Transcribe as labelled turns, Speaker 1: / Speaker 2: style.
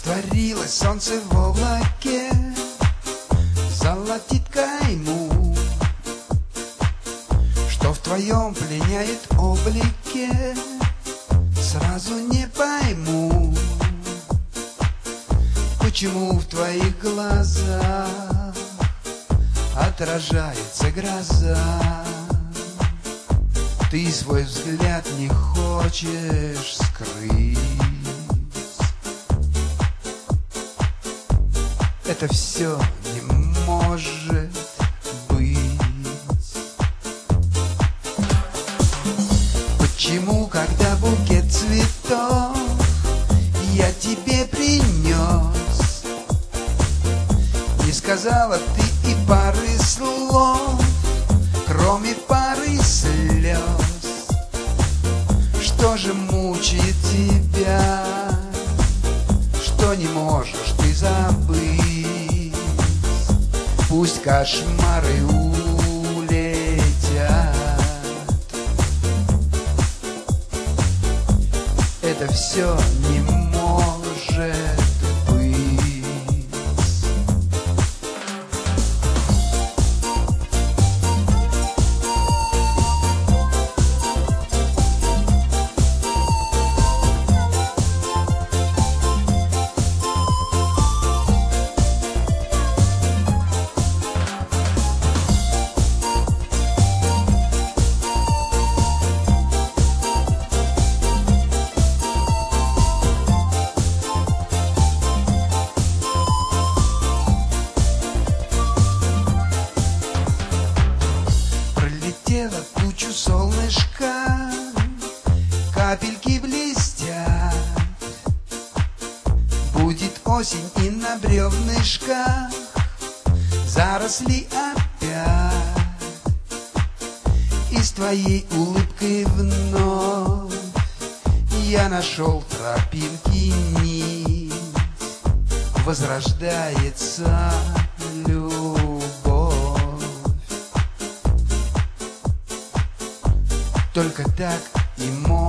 Speaker 1: Растворилось солнце в облаке, золотит кайму, что в твоем пленяет облике. Сразу не пойму, почему в твоих глазах отражается гроза. Ты свой взгляд не хочешь скрыть. Это все не может быть. Почему, когда букет цветов я тебе принес, не сказала ты и пары слов, кроме пары слез? Что же мучает тебя, что не можешь ты забыть? Пусть кошмары улетят. Это все не может быть. Кучу солнышка, капельки блестят. Будет осень и на бревнышках заросли опять. И с твоей улыбкой вновь я нашел тропинки нить. Возрождается любовь. Только так и можно